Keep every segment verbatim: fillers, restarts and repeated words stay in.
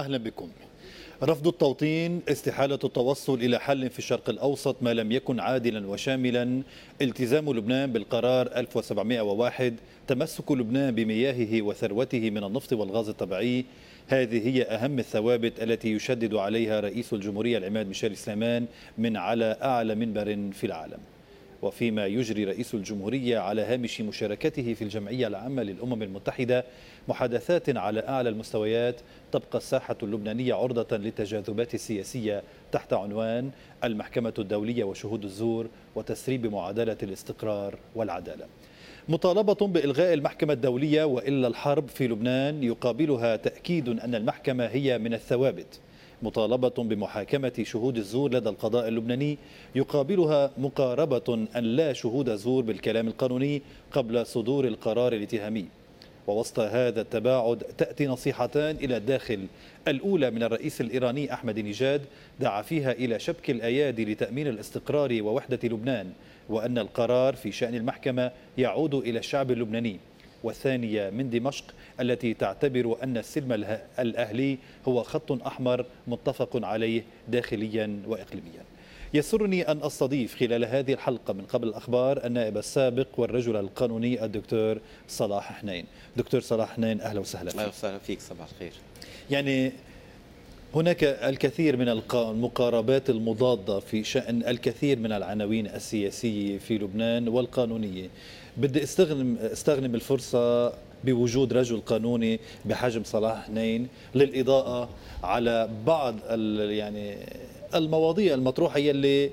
أهلا بكم. رفض التوطين، استحالة التوصل إلى حل في الشرق الأوسط ما لم يكن عادلا وشاملا، التزام لبنان بالقرار ألف وسبعمئة وواحد، تمسك لبنان بمياهه وثروته من النفط والغاز الطبيعي، هذه هي أهم الثوابت التي يشدد عليها رئيس الجمهورية العماد ميشيل سليمان من على أعلى منبر في العالم. وفيما يجري رئيس الجمهورية على هامش مشاركته في الجمعية العامة للأمم المتحدة محادثات على أعلى المستويات، تبقى الساحة اللبنانية عرضة للتجاذبات السياسية تحت عنوان المحكمة الدولية وشهود الزور وتسريب معادلة الاستقرار والعدالة. مطالبة بإلغاء المحكمة الدولية وإلا الحرب في لبنان يقابلها تأكيد أن المحكمة هي من الثوابت. مطالبة بمحاكمة شهود الزور لدى القضاء اللبناني يقابلها مقاربة أن لا شهود زور بالكلام القانوني قبل صدور القرار الاتهامي. ووسط هذا التباعد تأتي نصيحتان إلى الداخل، الأولى من الرئيس الإيراني أحمد نيجاد دعا فيها إلى شبك الأيادي لتأمين الاستقرار ووحدة لبنان، وأن القرار في شأن المحكمة يعود إلى الشعب اللبناني. والثانية من دمشق التي تعتبر أن السلم الأهلي هو خط أحمر متفق عليه داخليا وإقليميا. يسرني أن أستضيف خلال هذه الحلقة من قبل الأخبار النائب السابق والرجل القانوني الدكتور صلاح حنين. دكتور صلاح حنين، أهلا وسهلا فيك. أهلا وسهلا فيك، صباح الخير. يعني هناك الكثير من المقاربات المضادة في شأن الكثير من العناوين السياسية في لبنان والقانونية. بدي استغنم استغنم الفرصة بوجود رجل قانوني بحجم صلاح حنين للإضاءة على بعض يعني المواضيع المطروحة يلي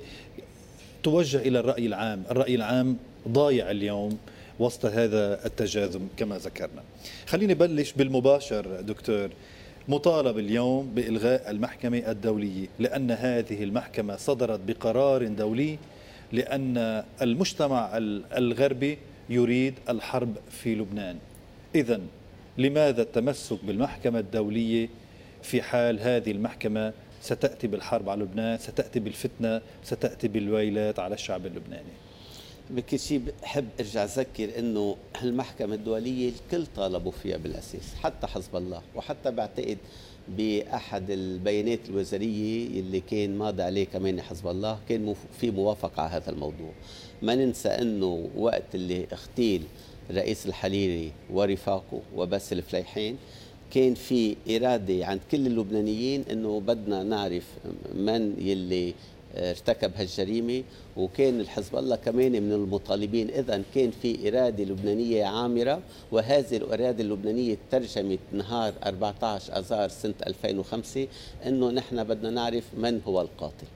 توجه إلى الرأي العام. الرأي العام ضايع اليوم وسط هذا التجاذب كما ذكرنا. خليني بلش بالمباشر دكتور. مطالب اليوم بإلغاء المحكمة الدولية لأن هذه المحكمة صدرت بقرار دولي، لأن المجتمع الغربي يريد الحرب في لبنان. إذن لماذا التمسك بالمحكمة الدولية في حال هذه المحكمة ستأتي بالحرب على لبنان، ستأتي بالفتنة، ستأتي بالويلات على الشعب اللبناني؟ بكل شيء بحب ارجع اذكر انه المحكمه الدوليه الكل طالبوا فيها بالاساس، حتى حزب الله، وحتى بعتقد باحد البيانات الوزاريه اللي كان ماضي عليه كمان حزب الله كان في موافقه على هذا الموضوع. ما ننسى انه وقت اللي اغتيل رئيس الحريري ورفاقه وبس الفليحين كان في اراده عند كل اللبنانيين انه بدنا نعرف من يلي ارتكب هالجريمه، وكان الحزب الله كمان من المطالبين. اذا كان في اراده لبنانيه عامره، وهذه الاراده اللبنانيه ترجمت نهار أربعة عشر اذار سنه ألفين وخمسة انه نحن بدنا نعرف من هو القاتل.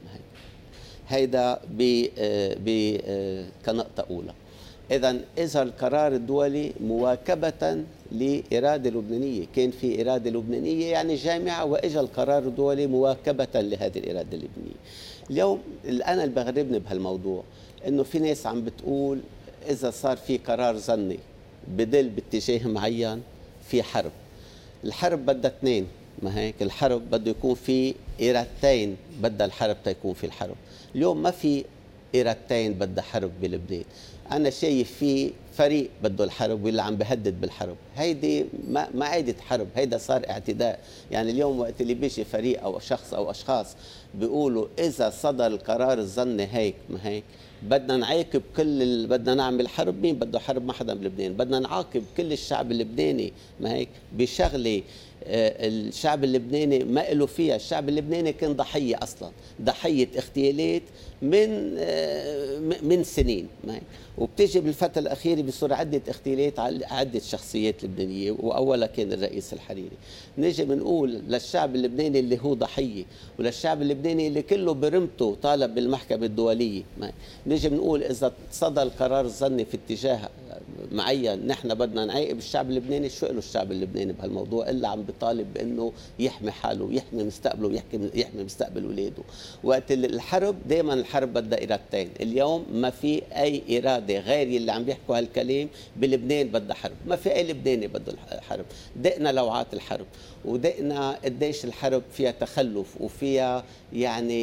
هيدا ب كنقطه اولى. اذا اذا القرار الدولي مواكبه لاراده لبنانيه، كان في اراده لبنانيه يعني جامعه، واجا القرار الدولي مواكبه لهذه الاراده اللبنانيه. اليوم انا اللي بغربني بهالموضوع انه في ناس عم بتقول اذا صار في قرار ظني بدل باتجاه معين في حرب. الحرب بدها اثنين، ما هيك؟ الحرب بده يكون في ارادتين بدها الحرب تيكون في الحرب. اليوم ما في ارادتين بدها حرب بلبنان. انا شايف في فريق بده الحرب واللي عم بهدد بالحرب. هيدي ما ما عادت حرب، هيدا صار اعتداء. يعني اليوم وقت اللي بيجي فريق او شخص او اشخاص بيقولوا اذا صدر القرار الظني هيك ما هيك بدنا نعاقب كل ال... بدنا نعمل حرب. مين بده حرب؟ ما حدا بلبنان. بدنا نعاقب كل الشعب اللبناني ما هيك بشغله آه الشعب اللبناني ما له فيها. الشعب اللبناني كان ضحيه اصلا، ضحيه اغتيالات من آه من سنين ما هيك. وبتيجي بالفتره الاخيره بصير عده اغتيالات على عده شخصيات لبنانيه، واولها كان الرئيس الحريري. نجي بنقول للشعب اللبناني اللي هو ضحيه، وللشعب اللبناني اللي كله برمته طالب بالمحكمه الدوليه، نجي بنقول اذا صدر القرار الظني في اتجاه معين نحن بدنا نعاقب الشعب اللبناني. شو له الشعب اللبناني بهالموضوع الا عم بيطالب بانه يحمي حاله ويحمي مستقبله ويحمي يحمي مستقبل اولاده. وقت الحرب دائما الحرب بدها ارادتين. اليوم ما في اي اراده غير اللي عم بيحكوا هالكلام بلبنان بدها حرب. ما في اي لبناني بده الحرب. دقنا لوعات الحرب ودقنا قديش الحرب فيها تخلف وفيها يعني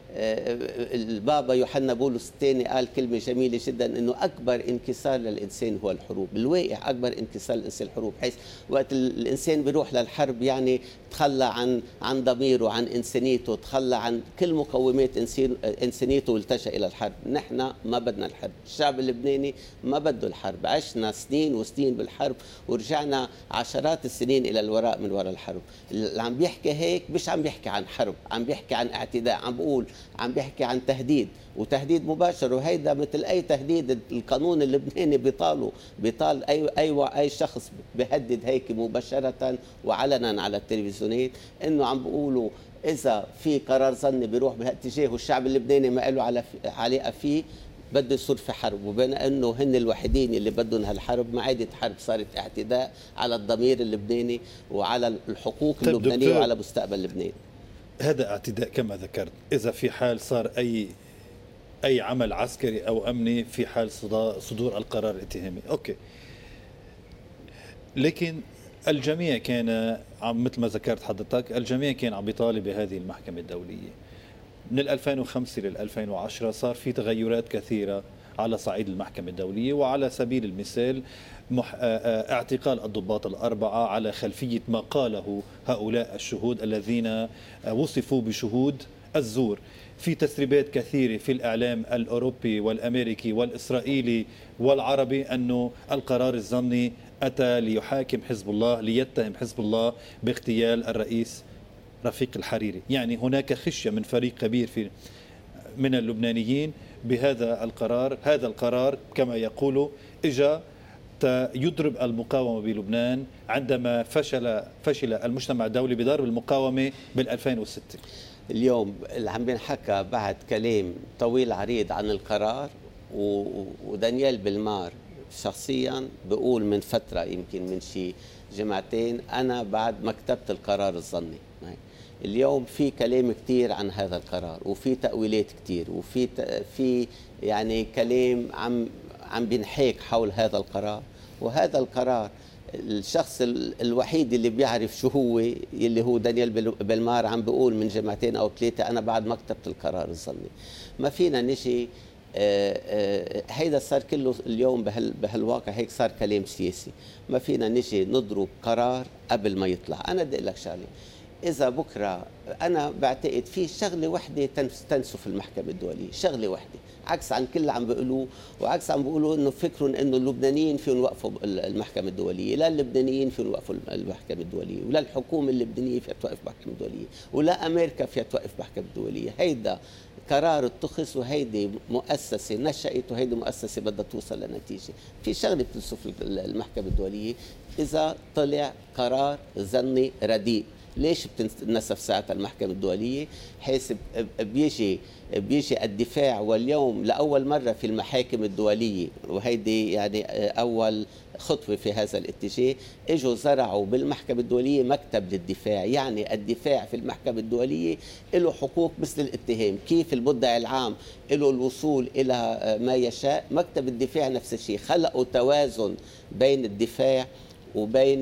البابا يوحنا بولس الثاني قال كلمة جميلة جدا، انه اكبر انكسار للانسان هو الحروب. بالواقع اكبر انكسار للانسان الحروب، حيث وقت الانسان بيروح للحرب يعني تخلى عن عن ضميره، عن انسانيته، تخلى عن كل مقومات انسانيته والتجأ الى الحرب. نحن ما بدنا الحرب، الشعب اللبناني ما بده الحرب، عشنا سنين وسنين بالحرب ورجعنا عشرات السنين الى الوراء من وراء الحرب. اللي عم بيحكي هيك مش عم بيحكي عن حرب، عم بيحكي عن اعتداء، عم بقول عم بيحكي عن تهديد، وتهديد مباشر، وهيدا مثل اي تهديد القانون اللبناني بيطاله، بيطال اي اي اي شخص بيهدد هيك مباشره وعلنا على التلفزيونات، انه عم بيقولوا اذا في قرار ظني بيروح بهالاتجاه والشعب اللبناني ما له على علاقه فيه بده يصير في حرب. وبما انه هن الوحيدين اللي بدهم هالحرب، ما عادت حرب، صارت اعتداء على الضمير اللبناني وعلى الحقوق طيب اللبنانيه وعلى مستقبل لبنان. هذا اعتداء كما ذكرت، إذا في حال صار أي أي عمل عسكري أو أمني في حال صدور القرار الاتهامي، أوكي. لكن الجميع كان عم مثل ما ذكرت حضرتك، الجميع كان عم بيطالب بهذه المحكمة الدولية. من ألفين وخمسة لل ألفين وعشرة صار في تغيرات كثيرة على صعيد المحكمة الدولية، وعلى سبيل المثال مح... اعتقال الضباط الأربعة على خلفية ما قاله هؤلاء الشهود الذين وصفوا بشهود الزور. في تسريبات كثيرة في الإعلام الأوروبي والأمريكي والإسرائيلي والعربي أنه القرار الظني أتى ليحاكم حزب الله، ليتهم حزب الله باغتيال الرئيس رفيق الحريري. يعني هناك خشية من فريق كبير في من اللبنانيين بهذا القرار. هذا القرار كما يقولوا اجى يضرب المقاومة بلبنان عندما فشل فشل المجتمع الدولي بضرب المقاومة بال ألفين وستة. اليوم اللي عم بينحكى بعد كلام طويل عريض عن القرار، ودانيال بلمار شخصيا بقول من فترة يمكن من شي جمعتين أنا بعد ما كتبت القرار الظني. اليوم في كلام كتير عن هذا القرار، وفي تأويلات كتير، وفي في يعني كلام عم عم بينحاك حول هذا القرار. وهذا القرار الشخص الوحيد اللي بيعرف شو هو، اللي هو دانيال بلمار، عم بيقول من جمعتين او ثلاثه انا بعد ما كتبت القرار الظني. ما فينا نجي آآ آآ هيدا صار كله اليوم بهال بهالواقع هيك صار كلام سياسي. ما فينا نجي نضرب قرار قبل ما يطلع. انا بدي اقول لك شغله، إذا بكرة أنا بعتقد في شغلة وحدة تنسف المحكمة الدولية، شغلة وحدة، عكس عن كل اللي عم بيقولوه، وعكس عم بيقولوا إنه فكرهم إنه اللبنانيين فيهم يوقفوا المحكمة الدولية. لا اللبنانيين فيهم يوقفوا المحكمة الدولية، ولا الحكومة اللبنانية فيها توقف المحكمة الدولية، ولا أمريكا فيها توقف المحكمة الدولية. هيدا قرار اتخذ، وهيدي مؤسسة نشأت، وهيدي مؤسسة بدها توصل لنتيجة. في شغلة بتنسف المحكمة الدولية إذا طلع قرار ظني رديء. ليش بتنسف ساعتها المحكمة الدولية؟ حيث بيجي بيجي الدفاع، واليوم لأول مرة في المحاكم الدولية، وهيدي يعني أول خطوة في هذا الاتجاه، اجوا زرعوا بالمحكمة الدولية مكتب للدفاع. يعني الدفاع في المحكمة الدولية له حقوق مثل الاتهام، كيف المدعي العام له الوصول إلى ما يشاء، مكتب الدفاع نفس الشيء. خلقوا توازن بين الدفاع وبين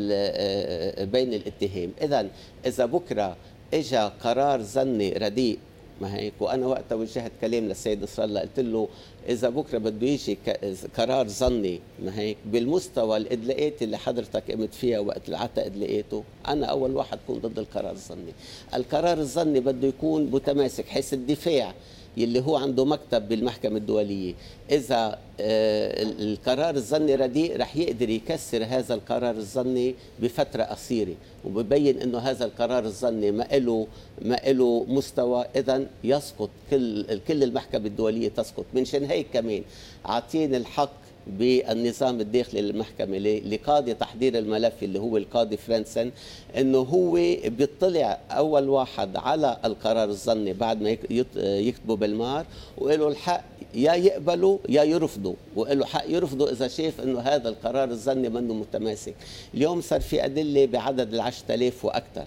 بين الاتهام. اذا اذا بكره اجى قرار ظني رديء، ما هيك، وانا وقتها وجهت كلام للسيد نصر الله، قلت له اذا بكره بده يجي قرار ظني ما هيك بالمستوى الادلاءات اللي حضرتك قمت فيها وقت العتا ادلاءاته، انا اول واحد كون ضد القرار الظني. القرار الظني بده يكون متماسك، حيث الدفاع يلي هو عنده مكتب بالمحكمة الدولية إذا القرار الظني رديء رح يقدر يكسر هذا القرار الظني بفترة قصيرة، وببين إنه هذا القرار الظني ما له ما له مستوى، إذا يسقط كل كل المحكمة الدولية تسقط. من شان هيك كمان عاطين الحق بالنظام الداخلي للمحكمة لقاضي تحضير الملف اللي هو القاضي فرانسن، انه هو بيطلع اول واحد على القرار الظني بعد ما يكتبوا بالمار، وله الحق يا يقبلوا يا يرفضوا، وله حق يرفضوا اذا شاف انه هذا القرار الظني منه متماسك. اليوم صار في ادله بعدد العشرة آلاف واكثر،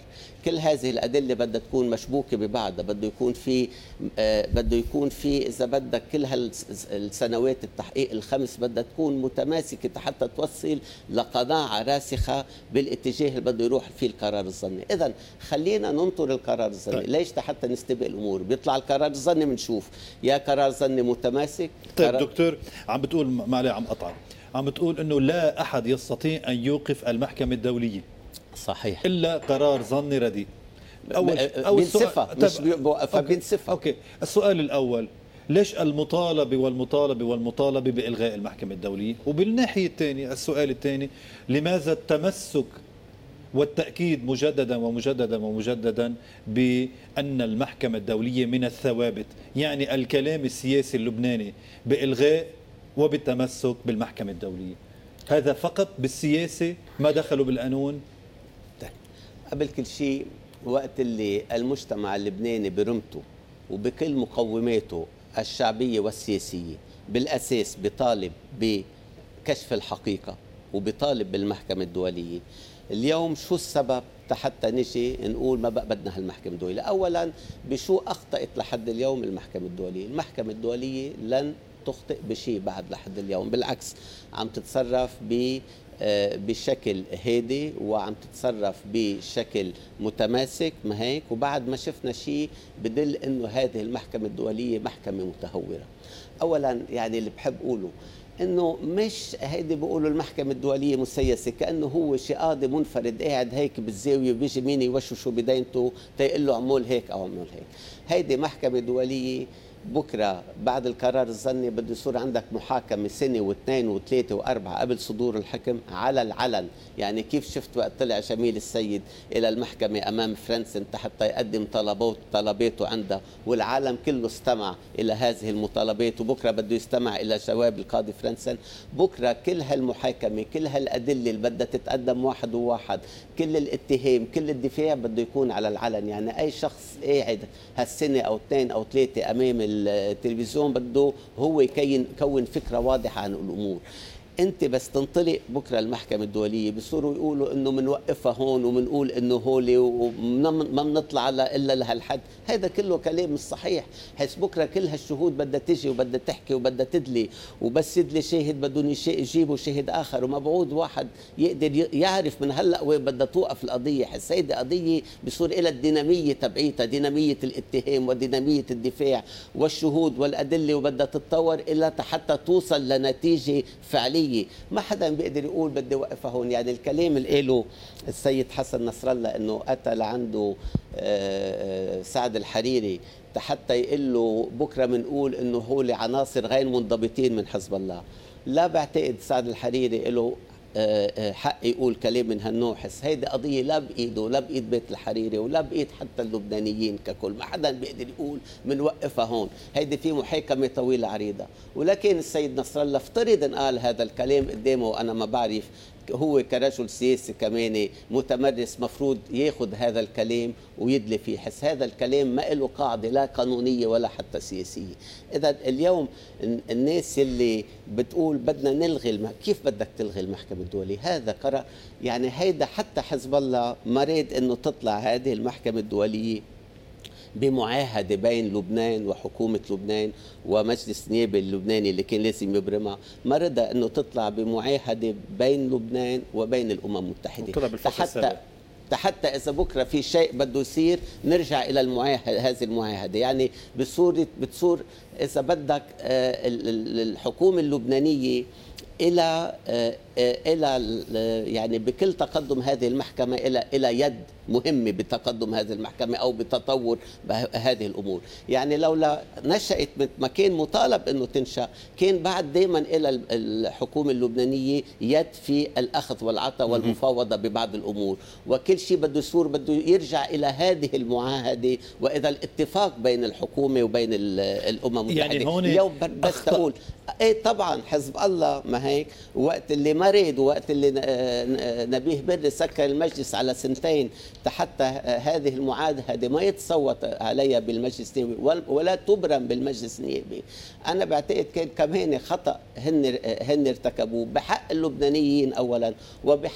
كل هذه الادله بدها تكون مشبوكه ببعضها، بده يكون في آه بده يكون في اذا بدك كل هالسنوات التحقيق الخمس بدها تكون متماسكه حتى توصل لقناعه راسخه بالاتجاه اللي بده يروح فيه القرار الظني. اذا خلينا ننطر القرار الظني. طيب. ليش؟ حتى نستبق الامور، بيطلع القرار الظني بنشوف يا قرار ظني متماسك. طيب دكتور، عم بتقول معلي عم قطع، عم بتقول انه لا احد يستطيع ان يوقف المحكمه الدوليه صحيح الا قرار ظني رديء. اول اول بينسفها مش بيوقفها، بينسفها. اوكي، السؤال الاول، ليش المطالبه والمطالبه والمطالبه بالغاء المحكمه الدوليه؟ وبالناحيه الثانيه السؤال الثاني، لماذا التمسك والتأكيد مجددا ومجددا ومجددا بأن المحكمة الدولية من الثوابت؟ يعني الكلام السياسي اللبناني بإلغاء وبالتمسك بالمحكمة الدولية، هذا فقط بالسياسة، ما دخلوا بالقانون؟ قبل كل شيء، وقت اللي المجتمع اللبناني برمته وبكل مقوماته الشعبية والسياسية بالأساس بيطالب بكشف الحقيقة وبيطالب بالمحكمة الدولية، اليوم شو السبب حتى نجي نقول ما بقى بدنا هالمحكمة الدولية؟ أولا بشو أخطأت لحد اليوم المحكمة الدولية؟ المحكمة الدولية لن تخطئ بشيء بعد لحد اليوم، بالعكس عم تتصرف ب بشكل هادي وعم تتصرف بشكل متماسك، ما هيك؟ وبعد ما شفنا شيء بدل انه هذه المحكمة الدولية محكمة متهورة. اولا يعني اللي بحب اقوله انه مش هيدي بيقولوا المحكمة الدولية مسيسة كأنه هو شي قاضي منفرد قاعد هيك بالزاوية وبيجي مين يوشوشه بدينته تيقول له اعمل هيك او اعمل هيك. هيدي محكمة دولية. بكره بعد القرار الظني بده يصير عندك محاكمه سنه واثنين وثلاثه واربعه قبل صدور الحكم على العلن. يعني كيف شفت وقت طلع جميل السيد الى المحكمه امام فرنسن حتى يقدم طلبات طلباته عندها، والعالم كله استمع الى هذه المطالبات، وبكره بده يستمع الى جواب القاضي فرنسن. بكره كل هالمحاكمه، كل هالادله اللي بدها تتقدم واحد وواحد، كل الاتهام، كل الدفاع بده يكون على العلن. يعني اي شخص قاعد هالسنه او اثنين او ثلاثه امام التلفزيون بده هو يكون كون فكره واضحه عن الامور. انت بس تنطلق بكره المحكمه الدوليه بصيروا يقولوا انه بنوقفها هون وبنقول انه هولي وما بنطلع الا لهالحد. هذا كله كلام مش صحيح، حيث بكره كل هالشهود بدها تجي وبدها تحكي وبدها تدلي، وبس يدلي شاهد بدهم يجيبوا شاهد اخر، ومبعوض واحد يقدر يعرف من هلا وين بدها توقف القضيه. حس هيدي قضيه بصير لها الديناميه تبعيتها، ديناميه الاتهام وديناميه الدفاع والشهود والادله، وبدها تتطور الى حتى توصل لنتيجه فعليه. ما حدا بيقدر يقول بدي وقفها هون. يعني الكلام اللي قاله السيد حسن نصر الله انه قتل عنده سعد الحريري حتى يقول له بكره بنقول انه هول عناصر غير منضبطين من حزب الله، لا بعتقد سعد الحريري له حق يقول كلام من هالنوع. حس هيدي قضيه لا بايده، لا بايد بيت الحريري، ولا بايد حتى اللبنانيين ككل. ما حدا بيقدر يقول بنوقفها هون، هيدي في محاكمه طويله عريضه. ولكن السيد نصر الله افترض ان قال هذا الكلام قدامه، وانا ما بعرف، هو كرجل سياسي كمان متمرس مفروض ياخذ هذا الكلام ويدلي فيه. حس هذا الكلام ما له قاعده لا قانونيه ولا حتى سياسيه. اذا اليوم الناس اللي بتقول بدنا نلغي الم... كيف بدك تلغي المحكمه الدوليه؟ هذا قرار، يعني هيدا حتى حزب الله ما راد انه تطلع هذه المحكمه الدوليه بمعاهده بين لبنان وحكومه لبنان ومجلس النيابه اللبناني اللي كان لازم يبرمها، ما رضى انه تطلع بمعاهده بين لبنان وبين الامم المتحده حتى حتى اذا بكره في شيء بده يصير نرجع الى المعاهده، هذه المعاهده. يعني بصوره بتصور اذا بدك الحكومه اللبنانيه الى الى يعني بكل تقدم هذه المحكمه الى الى يد مهمه بتقدم هذه المحكمه او بتطور هذه الامور. يعني لولا نشأت ما كان مطالب انه تنشأ، كان بعد دائما الى الحكومه اللبنانيه يد في الاخذ والعطاء والمفاوضه ببعض الامور، وكل شيء بده يصير بده يرجع الى هذه المعاهده واذا الاتفاق بين الحكومه وبين الامم المتحده. يعني هون اليوم بس تقول ايه طبعا حزب الله ما هيك وقت اللي مرض ووقت اللي نبيه بري سكر المجلس على سنتين حتى هذه المعاهده ما يتصوت عليها بالمجلس النيابي ولا تبرم بالمجلس النيابي. انا بعتقد كان كمان خطا هن هن ارتكبوه بحق اللبنانيين اولا وبحق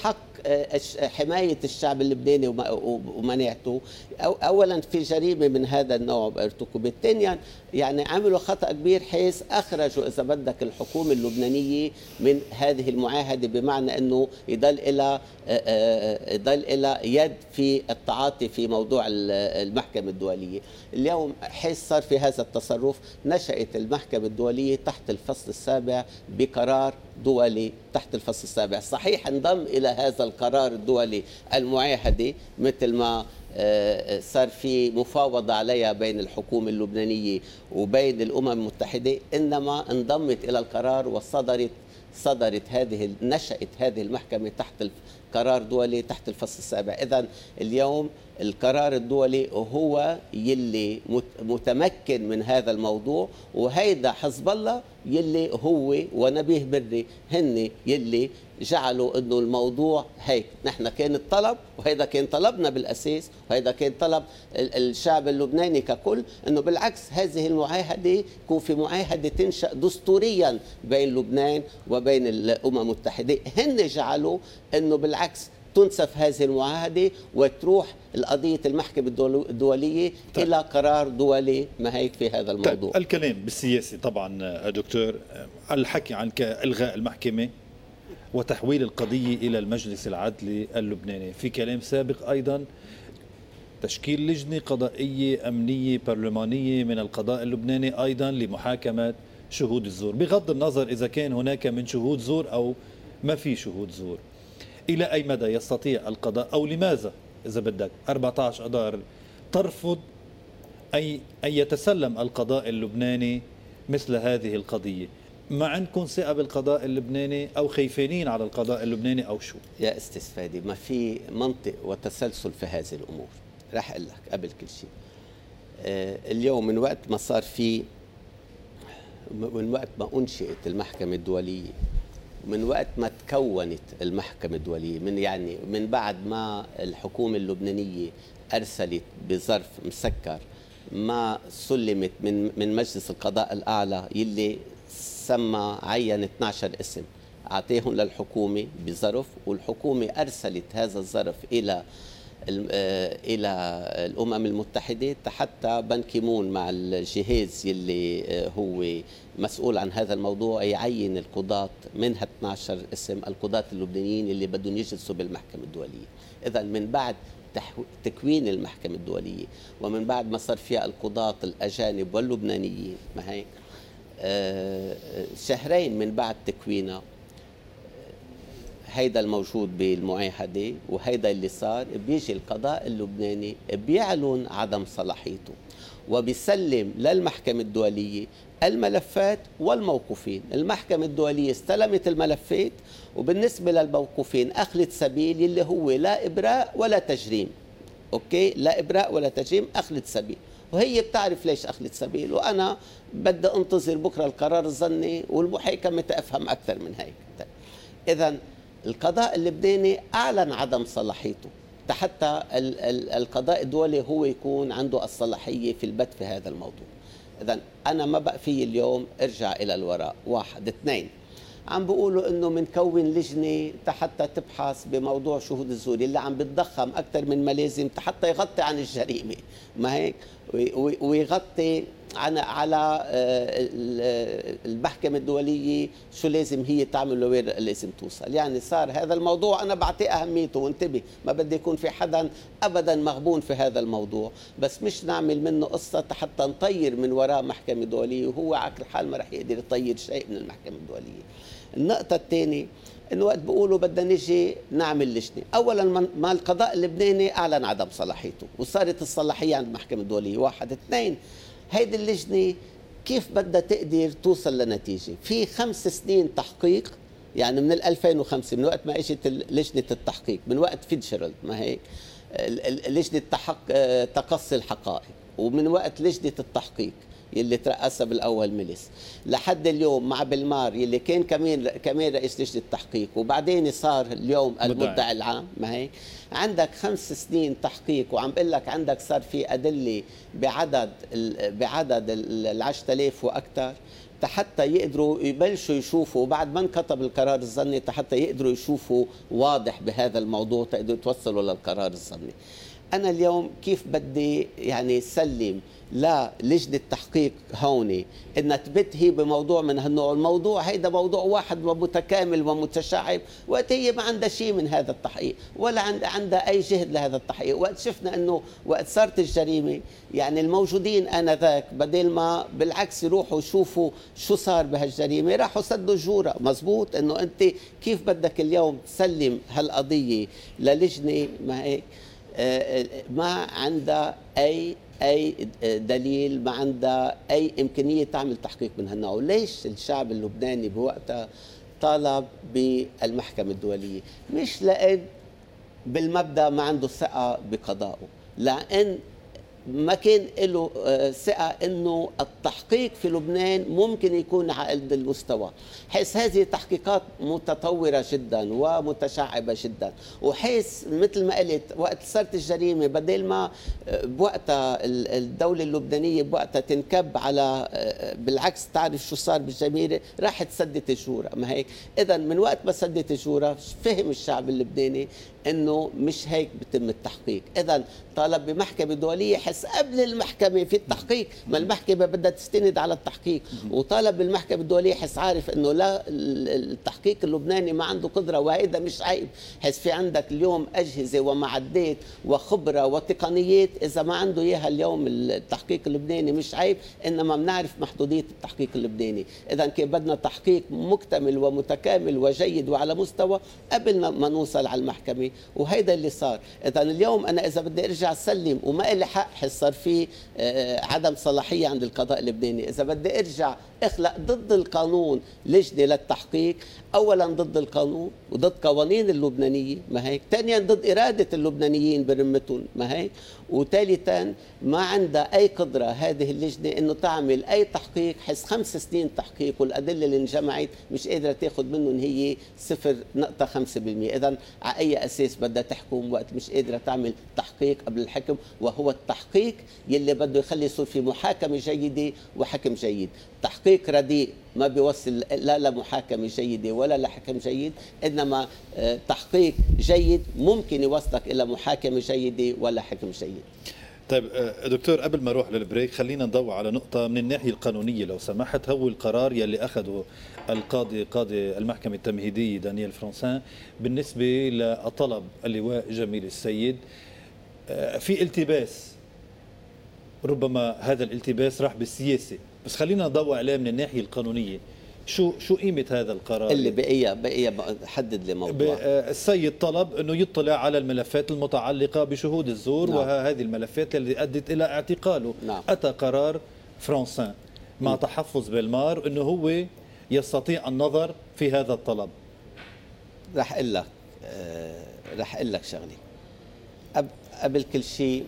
حماية الشعب اللبناني ومناعته. أولا في جريمة من هذا النوع ارتكبت. ثانيا يعني عملوا خطأ كبير حيث أخرجوا إذا بدك الحكومة اللبنانية من هذه المعاهدة، بمعنى أنه يضل إلى يضل إلى يد في التعاطي في موضوع المحكمة الدولية. اليوم حيث صار في هذا التصرف نشأت المحكمة الدولية تحت الفصل السابع بقرار دولي تحت الفصل السابع. صحيح انضم إلى هذا القرار الدولي المعاهدة مثل ما صار في مفاوضة عليها بين الحكومة اللبنانية وبين الأمم المتحدة، إنما انضمت إلى القرار وصدرت صدرت هذه نشأت هذه المحكمة تحت قرار دولي تحت الفصل السابع. إذن اليوم القرار الدولي هو يلي متمكن من هذا الموضوع، وهيدا حزب الله يلي هو ونبيه بري هن يلي جعلوا انه الموضوع هيك. نحن كان الطلب، وهيدا كان طلبنا بالاساس، وهيدا كان طلب الشعب اللبناني ككل، انه بالعكس هذه المعاهده يكون في معاهده تنشا دستوريا بين لبنان وبين الامم المتحده. هن جعلوا انه بالعكس تنسف هذه المعاهده وتروح القضيه المحكمه الدوليه طيب. الى قرار دولي ما هيك في هذا الموضوع. طيب. الكلام بالسياسي طبعا دكتور، الحكي عن الغاء المحكمه وتحويل القضيه الى المجلس العدلي اللبناني، في كلام سابق ايضا تشكيل لجنه قضائيه امنيه برلمانيه من القضاء اللبناني ايضا لمحاكمه شهود الزور، بغض النظر اذا كان هناك من شهود زور او ما في شهود زور. إلى أي مدى يستطيع القضاء، أو لماذا إذا بدك أربعة عشر أذار ترفض أي أن يتسلم القضاء اللبناني مثل هذه القضية؟ ما عندكم ثقة بالقضاء اللبناني أو خايفين على القضاء اللبناني أو شو؟ يا أستاذ فادي، ما في منطق وتسلسل في هذه الأمور. راح أقول لك قبل كل شيء، آه اليوم من وقت ما صار في من وقت ما أنشئت المحكمة الدولية، من وقت ما تكونت المحكمة الدولية، من يعني من بعد ما الحكومة اللبنانية أرسلت بظرف مسكر ما سلمت من من مجلس القضاء الأعلى يلي سمى عين اثني عشر اسم أعطيهم للحكومة بظرف، والحكومة أرسلت هذا الظرف إلى إلى الأمم المتحدة حتى بان كيمون مع الجهاز يلي هو مسؤول عن هذا الموضوع يعين القضاة منها اثني عشر اسم القضاة اللبنانيين اللي بدهم يجلسوا بالمحكمة الدولية. إذا من بعد تكوين المحكمة الدولية ومن بعد ما صار فيها القضاة الأجانب واللبنانيين ما هيك شهرين من بعد تكوينها، هيدا الموجود بالمعاهدة وهيدا اللي صار، بيجي القضاء اللبناني بيعلن عدم صلاحيته وبيسلم للمحكمة الدولية الملفات والموقوفين. المحكمة الدولية استلمت الملفات، وبالنسبة للموقوفين أخلت سبيل اللي هو لا إبراء ولا تجريم. أوكي، لا إبراء ولا تجريم، أخلت سبيل، وهي بتعرف ليش أخلت سبيل، وأنا بدي أنتظر بكرة القرار الظني والمحاكمة تفهم أكثر من هيك. إذن القضاء اللبناني أعلن عدم صلاحيته حتى القضاء الدولي هو يكون عنده الصلاحية في البت في هذا الموضوع. إذن أنا ما بقى في اليوم ارجع إلى الوراء. واحد اثنين، عم بيقولوا إنه منكون لجنة حتى تبحث بموضوع شهود الزور اللي عم بتضخم أكثر من ما لازم حتى يغطي عن الجريمة ما هيك، ويغطي عن على المحكمة الدولية شو لازم هي تعمل وين لازم توصل. يعني صار هذا الموضوع أنا بعطيه أهميته، وانتبه ما بدي يكون في حدا أبدا مغبون في هذا الموضوع، بس مش نعمل منه قصة حتى نطير من وراء محكمة دولية، وهو على كل حال ما رح يقدر يطير شيء من المحكمة الدولية. النقطة الثانية إنه وقت بيقولوا بدنا نجي نعمل لجنة، أولا ما القضاء اللبناني أعلن عدم صلاحيته وصارت الصلاحية عند المحكمة الدولية. واحد اثنين، هيدي اللجنة كيف بدها تقدر توصل لنتيجة؟ في خمس سنين تحقيق، يعني من ألفين وخمسة من وقت ما اجت لجنة التحقيق، من وقت فيتشرالد ما هيك لجنة تقصي الحقائق، ومن وقت لجنة التحقيق يلي ترأسها بالاول ميليس، لحد اليوم مع بلمار يلي كان كمان كمان رئيس لجنه التحقيق وبعدين صار اليوم المدعي العام، ما هيك؟ عندك خمس سنين تحقيق وعم بقول لك عندك صار في ادله بعدد بعدد ال عشرة آلاف واكثر حتى يقدروا يبلشوا يشوفوا بعد ما انكتب القرار الظني حتى يقدروا يشوفوا واضح بهذا الموضوع تقدروا توصلوا للقرار الظني. أنا اليوم كيف بدي يعني سلم للجنة التحقيق هون إنها تبتهي بموضوع من هالنوع؟ الموضوع هيدا موضوع واحد ومتكامل ومتشعب، وقت هي ما عندها شيء من هذا التحقيق ولا عندها أي جهد لهذا التحقيق. وقت شفنا إنه وقت صارت الجريمة يعني الموجودين آنذاك بدل ما بالعكس يروحوا يشوفوا شو صار بهالجريمة راحوا سدوا الجورة. مزبوط إنه أنت كيف بدك اليوم تسلم هالقضية للجنة ما هيك ما عندها أي أي دليل، ما عندها أي إمكانية تعمل تحقيق من هالنوع؟ ليش الشعب اللبناني بوقتها طالب بالمحكمة الدولية؟ مش لأن بالمبدأ ما عنده ثقة بقضائه، لأن ما كان له ثقة انه التحقيق في لبنان ممكن يكون على قد المستوى، حيث هذه تحقيقات متطورة جدا ومتشعبة جدا، وحيث مثل ما قلت وقت صارت الجريمة بدل ما بوقتها الدولة اللبنانية بوقتها تنكب على بالعكس تعرف شو صار بالجريمة راحت سدت الجورة، ما هيك؟ إذا من وقت ما سدت الجورة فهم الشعب اللبناني انه مش هيك بتم التحقيق. اذا طالب بمحكمه دوليه حس قبل المحكمه في التحقيق، ما المحكمه بدها تستند على التحقيق، وطالب بالمحكمه الدوليه حس عارف انه لا التحقيق اللبناني ما عنده قدره، وهذا مش عيب، حس في عندك اليوم اجهزه ومعدات وخبره وتقنيات اذا ما عنده اياها اليوم التحقيق اللبناني مش عيب، انما بنعرف محدوديه التحقيق اللبناني. اذا كيف بدنا تحقيق مكتمل ومتكامل وجيد وعلى مستوى قبل ما نوصل على المحكمه، وهيدا اللي صار. اذا اليوم انا اذا بدي ارجع اسلم وما لي حق حس صار في عدم صلاحيه عند القضاء اللبناني، اذا بدي ارجع اخلق ضد القانون لجنه للتحقيق، اولا ضد القانون وضد قوانين اللبنانيه، ما هيك؟ ثانيا ضد اراده اللبنانيين برمتهم، ما هيك؟ وثالثا ما عندها اي قدره هذه اللجنه انه تعمل اي تحقيق، حس خمس سنين تحقيق والادله اللي انجمعت مش قادره تاخذ منهم هي صفر نقطة خمسة بالمئة. اذا على اي اساس بدها تحكم وقت مش قادره تعمل تحقيق قبل الحكم؟ وهو التحقيق يلي بده يخلي يصير في محاكمه جيده وحكم جيد. تحقيق رديء ما بيوصل لا لمحاكمه جيده ولا لحكم جيد، انما تحقيق جيد ممكن يوصلك الى محاكمه جيده ولا حكم جيد. طيب دكتور، قبل ما اروح للبريك خلينا نضوي على نقطه من الناحيه القانونيه لو سمحت. هو القرار يلي اخذه القاضي قاضي المحكمه التمهيديه دانيال فرانسان بالنسبه لطلب اللواء جميل السيد، في التباس، ربما هذا الالتباس راح بالسياسه، بس خلينا نضوي عليه من الناحيه القانونيه. شو شو قيمه هذا القرار اللي بقيه بقيه حدد لي موضوع؟ السيد طلب انه يطلع على الملفات المتعلقه بشهود الزور، نعم. وهذه الملفات اللي ادت الى اعتقاله، نعم. اتى قرار فرانسان مع م. تحفظ بلمار انه هو يستطيع النظر في هذا الطلب. رح اقول لك أه رح اقول لك شغله قبل كل شيء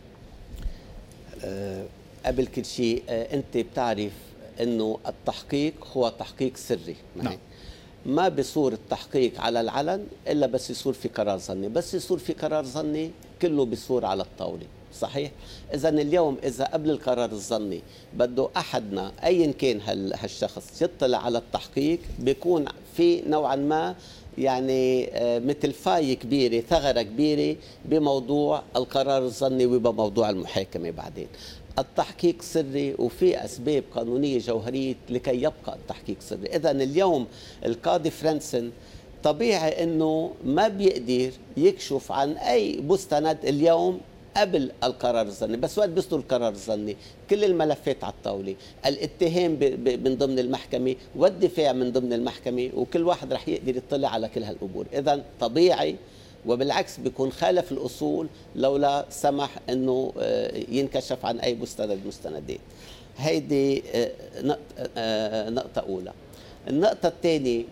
أه قبل كل شيء أه انت بتعرف انه التحقيق هو تحقيق سري، نعم. ما بيصور التحقيق على العلن الا بس يصور في قرار ظني، بس يصور في قرار ظني كله بيصور على الطاوله، صحيح؟ اذا اليوم اذا قبل القرار الظني بده احدنا ايا كان هالشخص يطلع على التحقيق، بيكون في نوعا ما يعني مثل فاي كبيره، ثغره كبيره بموضوع القرار الظني وبموضوع المحاكمه بعدين. التحقيق سري وفي أسباب قانونية جوهرية لكي يبقى التحقيق سري. إذا اليوم القاضي فرانسن طبيعي أنه ما بيقدر يكشف عن أي مستند اليوم قبل القرار الظني، بس وقت بيصدر القرار الظني كل الملفات على الطاولة، الاتهام من ضمن المحكمة والدفاع من ضمن المحكمة، وكل واحد رح يقدر يطلع على كل هالأمور. إذا طبيعي وبالعكس بيكون خالف الأصول لولا سمح أنه ينكشف عن أي مستند مستندات. هيدي نقطة أولى. النقطة الثانية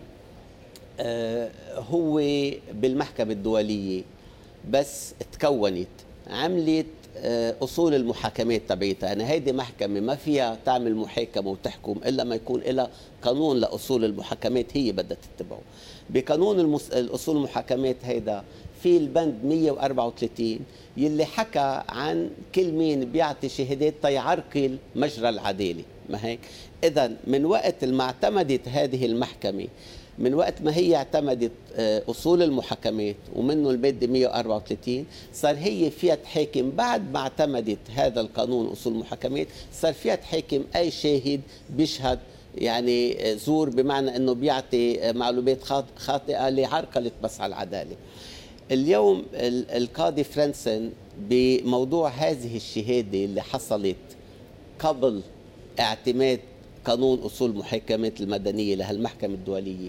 هو بالمحكمة الدولية بس تكونت عملت اصول المحاكمات تبعيتها، يعني هيدي محكمه ما فيها تعمل محاكمه وتحكم الا ما يكون لها قانون لاصول المحاكمات هي بدها تتبعه. بقانون المس... الاصول المحاكمات هيدا في البند مئة وأربعة وثلاثين يلي حكى عن كل مين بيعطي شهادات تيعرقل مجرى العداله، ما هيك؟ اذا من وقت ما اعتمدت هذه المحكمه، من وقت ما هي اعتمدت اصول المحاكمات ومنه الماده مئة وأربعة وثلاثين، صار هي فيها تحاكم بعد ما اعتمدت هذا القانون اصول المحاكمات، صار فيها تحاكم اي شاهد بيشهد يعني زور، بمعنى انه بيعطي معلومات خاطئه لعرقله بس على العداله. اليوم القاضي فرانسن بموضوع هذه الشهاده اللي حصلت قبل اعتماد قانون اصول المحاكمات المدنيه لهالمحكمه الدوليه،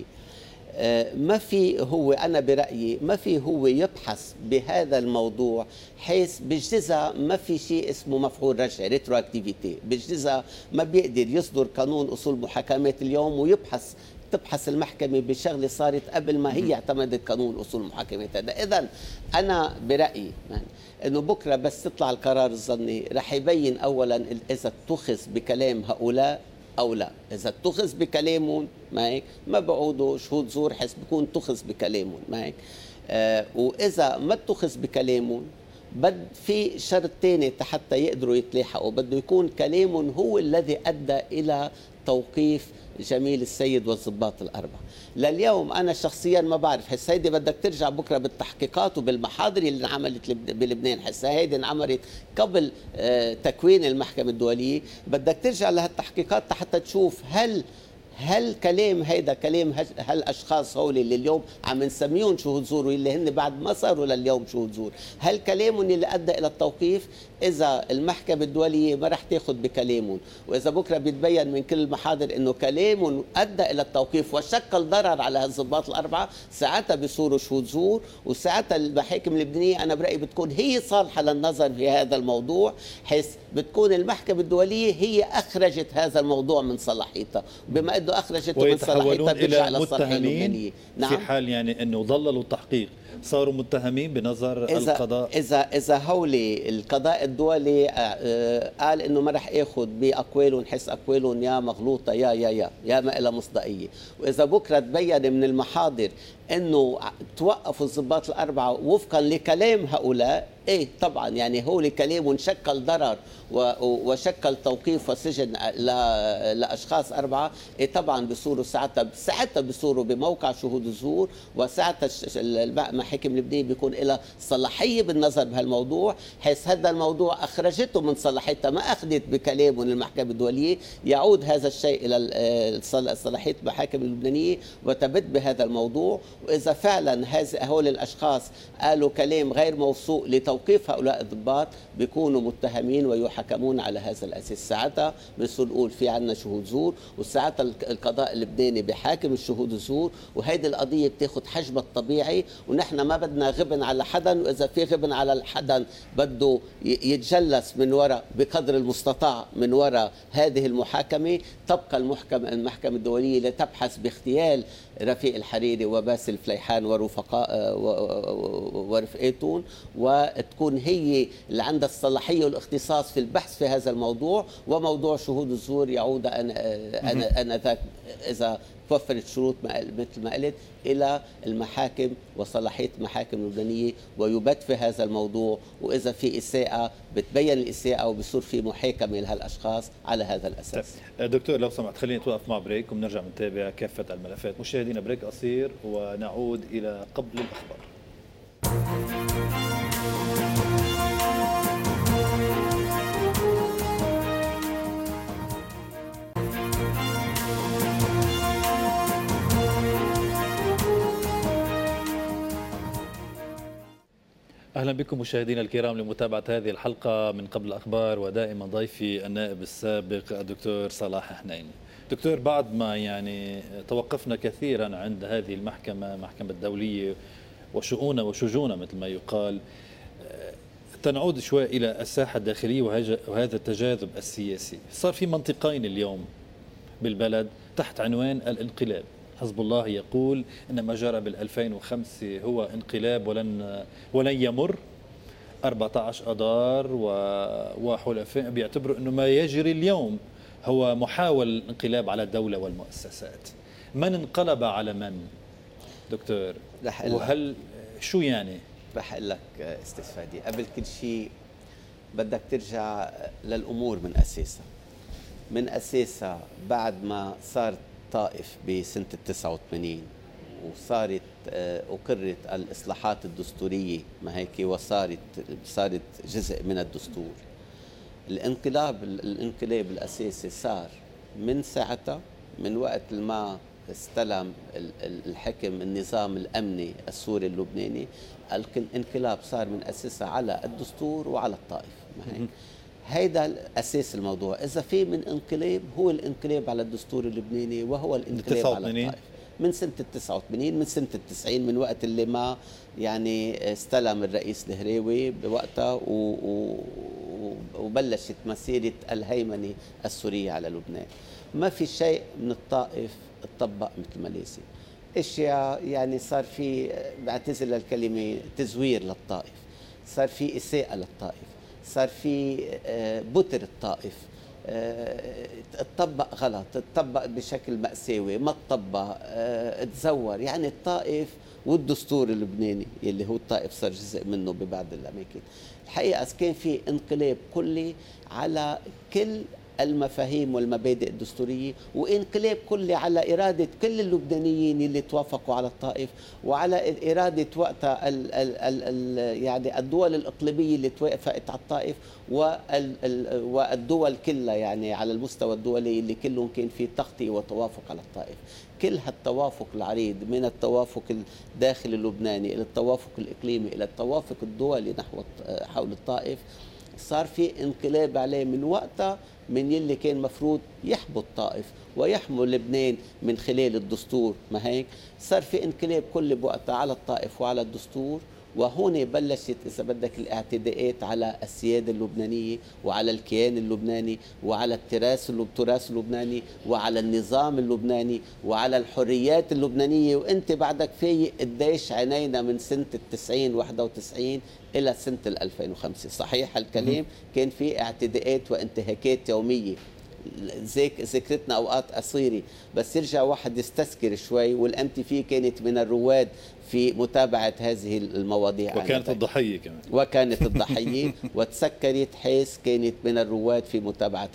ما في هو انا برايي ما في هو يبحث بهذا الموضوع، حيث بجزء ما في شيء اسمه مفعول رجعي ريترو اكتيفيتي، بجزء ما بيقدر يصدر قانون اصول محاكمات اليوم ويبحث تبحث المحكمه بشغله صارت قبل ما هي اعتمدت قانون اصول المحاكمات هذا. اذا انا برايي انه بكره بس تطلع القرار الظني رح يبين اولا اذا اتخذ بكلام هؤلاء او لا. اذا اتخذ بكلامهم ما هيك ما بقعدوا شهود زور حيث بكون اتخذ بكلامهم، ما هيك؟ آه واذا ما اتخذ بكلامهم بد في شرط ثاني حتى يقدروا يتلاحقوا، بده يكون كلامهم هو الذي ادى الى توقيف جميل السيد والضباط الاربعه. لليوم انا شخصيا ما بعرف، حس هيدي بدك ترجع بكره بالتحقيقات وبالمحاضر اللي انعملت بلبنان، حس هيدي انعملت قبل آه تكوين المحكمه الدوليه، بدك ترجع لهالتحقيقات حتى تشوف هل هل كلام هيدا كلام هالاشخاص هول اللي اليوم عم نسميهم شهود زور واللي هن بعد ما صاروا لليوم شهود زور، هل كلامهم اللي ادى الى التوقيف؟ اذا المحكمه الدوليه ما رح تاخذ بكلامهم، واذا بكره بيتبين من كل المحاضر انه كلامهم ادى الى التوقيف وشكل ضرر على هالضباط الاربعه، ساعتها بيصيروا شهود زور، وساعتها المحاكم اللبنانيه انا برايي بتكون هي صالحه للنظر في هذا الموضوع، حيث بتكون المحكمه الدوليه هي اخرجت هذا الموضوع من صلاحيتها، بما انه اخرجته من صلاحيتها بترجع للصلاحيه اللبنانيه. نعم، في حال يعني انه ضللوا التحقيق صاروا متهمين بنظر إذا القضاء. اذا اذا هولي القضاء الدولي قال انه ما رح ياخذ باقوالهم حيث اقوالهم يا مغلوطه يا يا يا يا ما لها مصداقيه، واذا بكره تبين من المحاضر انه توقفوا الضباط الاربعه وفقا لكلام هؤلاء، ايه طبعا يعني هو كلامهم شكل ضرر وشكل توقيف وسجن لاشخاص اربعه، ايه طبعا بصوروا ساعتها ساعتها بصوروا بموقع شهود الزور، وساعتها المحاكم اللبنانيه بيكون لها صلاحيه بالنظر بهالموضوع، حيث هذا الموضوع اخرجته من صلاحيتها ما اخذت بكلامهم المحكمه الدوليه، يعود هذا الشيء الى صلاحيه المحاكم اللبنانيه وتبت بهذا الموضوع. واذا فعلا هؤلاء الاشخاص قالوا كلام غير موثوق لتوقيف هؤلاء الضباط بيكونوا متهمين ويحكمون على هذا الاساس، ساعتها بنصير نقول في عندنا شهود زور، وساعتها القضاء اللبناني بحاكم الشهود الزور، وهيدي القضيه بتاخذ حجمها الطبيعي، ونحن ما بدنا غبن على حدا، واذا في غبن على حدا بده يتجلس من وراء بقدر المستطاع من وراء هذه المحاكمه. تبقى المحكمه المحكمه الدوليه لتبحث باغتيال رفيق الحريري وباسل فليحان ورفقاء ورفقاتهم، وتكون هي اللي عندها الصلاحيه والاختصاص في البحث في هذا الموضوع، وموضوع شهود الزور يعود انا انا انا ذاك اذا توفرت شروط مثل ما قلت الى المحاكم وصلاحيه المحاكم اللبنانيه، ويبت في هذا الموضوع، واذا في اساءه بتبين الاساءه وبصير في محاكمه لهالاشخاص على هذا الاساس. دكتور لو سمحت خلينا نتوقف مع بريك وبنرجع نتابع كافه الملفات. مشاهدينا بريك قصير ونعود الى قبل الاخبار. اهلا بكم مشاهدينا الكرام لمتابعه هذه الحلقه من قبل الاخبار، ودائما ضيفي النائب السابق الدكتور صلاح حنين. دكتور، بعد ما يعني توقفنا كثيرا عند هذه المحكمه محكمه الدوليه وشؤون وشجون مثل ما يقال، تنعود شوي الى الساحه الداخليه وهذا التجاذب السياسي. صار في منطقين اليوم بالبلد تحت عنوان الانقلاب. حزب الله يقول ان ما جرى بال ألفين وخمسة هو انقلاب ولن ولن يمر. أربعة عشر أذار وحلفاء بيعتبروا أنه ما يجري اليوم هو محاول الانقلاب على الدولة والمؤسسات. من انقلب على من دكتور؟ رح وهل شو يعني؟ رح أقول لك استاذ فادي، قبل كل شيء بدك ترجع للأمور من أساسها. من أساسها بعد ما صار طائف بسنة التسعة وثمانين وصارت أقرت الإصلاحات الدستورية، ما هيك، وصارت صارت جزء من الدستور. الانقلاب الانقلاب الأساسي صار من ساعتها، من وقت ما استلم الحكم النظام الأمني السوري اللبناني. الانقلاب صار من أساسه على الدستور وعلى الطائف، ما هيك. هيدا الأساس الموضوع. إذا في من انقلاب هو الانقلاب على الدستور اللبناني، وهو الانقلاب على الطائف من سنة التسعة وثمانين، من سنة التسعين، من وقت اللي ما يعني استلم الرئيس الهريوي بوقتها وبلشت مسيرة الهيمنة السورية على لبنان. ما في شيء من الطائف اتطبق مثل ما لازم. اشياء يعني صار في، بعتذر للكلمة، تزوير للطائف، صار في إساءة للطائف، صار في بتر الطائف، اتطبق غلط، اتطبق بشكل مأساوي، ما اتطبق، اتزور. يعني الطائف والدستور اللبناني اللي هو الطائف صار جزء منه ببعض الأماكن. الحقيقة كان في انقلاب كلي على كل المفاهيم والمبادئ الدستورية، وانقلاب كلي على إرادة كل اللبنانيين اللي توافقوا على الطائف، وعلى إرادة وقتها ال ال ال ال يعني الدول الإقليمية اللي توافقت على الطائف، والدول كلها يعني على المستوى الدولي اللي كلهم كان في تغطية وتوافق على الطائف. كل هالتوافق العريض، من التوافق الداخلي اللبناني إلى التوافق الإقليمي إلى التوافق الدولي نحو حول الطائف، صار في انقلاب عليه من وقتها، من يلي كان مفروض يحموا الطائف ويحموا لبنان من خلال الدستور، ما هيك. صار في انقلاب كل بوقتها على الطائف وعلى الدستور. وهون بلشت إذا بدك الاعتداءات على السيادة اللبنانية وعلى الكيان اللبناني وعلى التراث التراث اللبناني وعلى النظام اللبناني وعلى الحريات اللبنانية. وانت بعدك فايق قديش عانينا من سنة التسعين واحد وتسعين إلى سنة الألفين وخمسة. صحيح الكلام؟ كان في اعتداءات وانتهاكات يومية، زيك ذكرتنا اوقات قصيره، بس يرجع واحد يستذكر شوي. والام تي في كانت من الرواد في متابعه هذه المواضيع، وكانت الضحيه كمان وكانت الضحيه وتسكرت، حيث كانت من الرواد في متابعه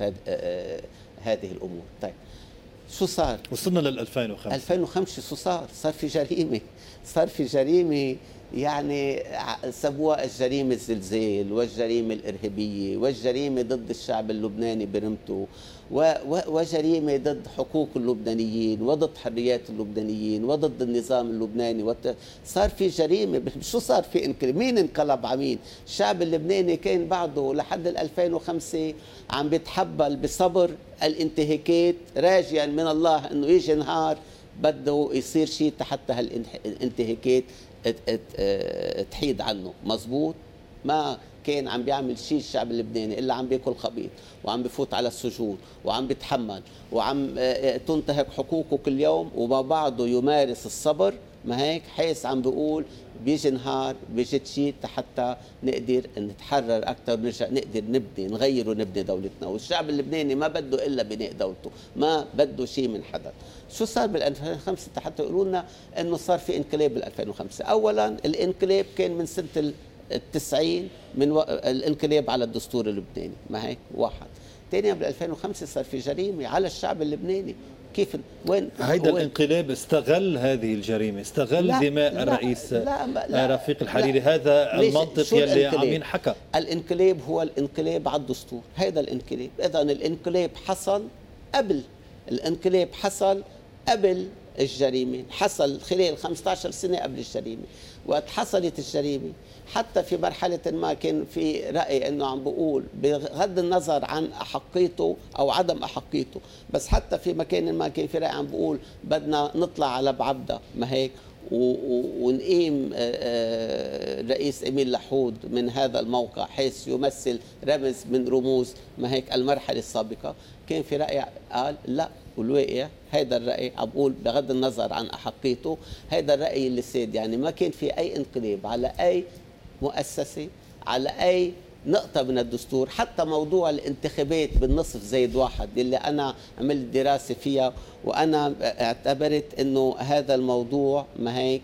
هذه الامور. طيب شو صار؟ وصلنا لل ألفين وخمسة. ألفين وخمسة شو صار؟ صار في جريمه، صار في جريمه يعني سموها الجريمة الزلزال والجريمة الإرهابية والجريمة ضد الشعب اللبناني برمته، وجريمة ضد حقوق اللبنانيين وضد حريات اللبنانيين وضد النظام اللبناني. وت... صار في جريمة. شو صار في انقلاب؟ مين انقلب على مين؟ الشعب اللبناني كان بعده لحد ألفين وخمسة عم بيتحبل بصبر الانتهاكات، راجيا من الله انه يجي نهار بده يصير شيء حتى هالانتهاكات تحيد عنه. مزبوط؟ ما كان عم بيعمل شيء الشعب اللبناني إلا عم بياكل خبيط وعم بفوت على السجون وعم بيتحمل وعم تنتهك حقوقه كل يوم، وما بعده يمارس الصبر، ما هيك، حيث عم بيقول بيجي نهار بيجي شيء حتى نقدر نتحرر أكثر ونرجع نقدر نبني نغير ونبني دولتنا. والشعب اللبناني ما بده إلا بناء دولته، ما بده شيء من حدا. شو صار بال ألفين وخمسة حتى يقولوا لنا إنه صار في انقلاب بال ألفين وخمسة؟ أولاً الانقلاب كان من سنة التسعين، من و... الانقلاب على الدستور اللبناني، ما هيك؟ واحد. ثانيا بال ألفين وخمسة صار في جريمة على الشعب اللبناني. كيف وين هيدا الانقلاب استغل هذه الجريمه، استغل لا دماء لا الرئيس لا لا رفيق الحريري. لا هذا المنطق يلي عم ينحكى. الانقلاب هو الانقلاب على الدستور، هذا الانقلاب. اذا الانقلاب حصل قبل، الانقلاب حصل قبل الجريمه، حصل خلال خمسة عشر سنة قبل الجريمه. وقت حصلت الجريمه حتى في مرحله ما كان في راي انه عم بقول بغض النظر عن احقيته او عدم احقيته، بس حتى في مكان ما كان في راي عم بقول بدنا نطلع على بعبده، ما هيك، ونقيم الرئيس إميل لحود من هذا الموقع حيث يمثل رمز من رموز، ما هيك، المرحله السابقه. كان في راي قال لا، والواقع هذا الرأي عم بقول بغض النظر عن أحقيته، هذا الرأي اللي ساد. يعني ما كان في أي انقلاب على أي مؤسسة، على أي نقطة من الدستور، حتى موضوع الانتخابات بالنصف زائد واحد اللي أنا عملت دراسة فيها، وأنا اعتبرت أنه هذا الموضوع ما هيك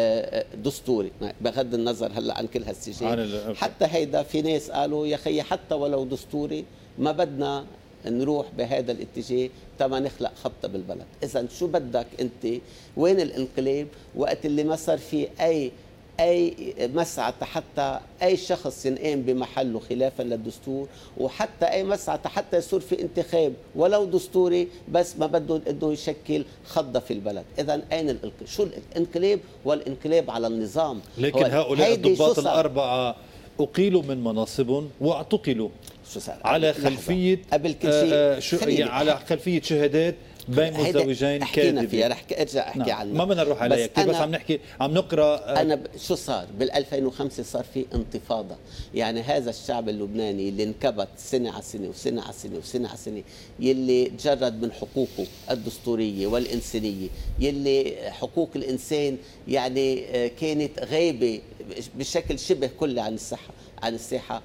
دستوري بغض النظر هلا عن كل هالسجال. حتى هيدا في ناس قالوا يا خي حتى ولو دستوري ما بدنا نروح بهذا الاتجاه تما نخلق خبطة بالبلد. إذا شو بدك أنت؟ وين الانقلاب وقت اللي ما صار في أي أي مسعى حتى أي شخص ينقام بمحله خلافا للدستور، وحتى أي مسعى حتى يصير في انتخاب ولو دستوري بس ما بده انه يشكل خضة في البلد. إذا أين الانقلاب؟ شو الانقلاب؟ والانقلاب على النظام. لكن هؤلاء الضباط الأربعة أقيلوا من مناصبهم واعتقلوا على خلفية قبل كل شيء آه شو يعني على خلفية شهادات بين مزدوجين كاذبين. فيها رح ارجع احكي نعم. عنها ما بدنا نروح عليها كثير، بس عم نحكي عم نقرا. انا ب... شو صار بال ألفين وخمسة؟ صار في انتفاضه، يعني هذا الشعب اللبناني اللي انكبت سنه على سنه وسنه على سنه وسنه على سنه، يلي تجرد من حقوقه الدستوريه والانسانيه، يلي حقوق الانسان يعني كانت غايبه بشكل شبه كلي عن الساحه عن الساحه.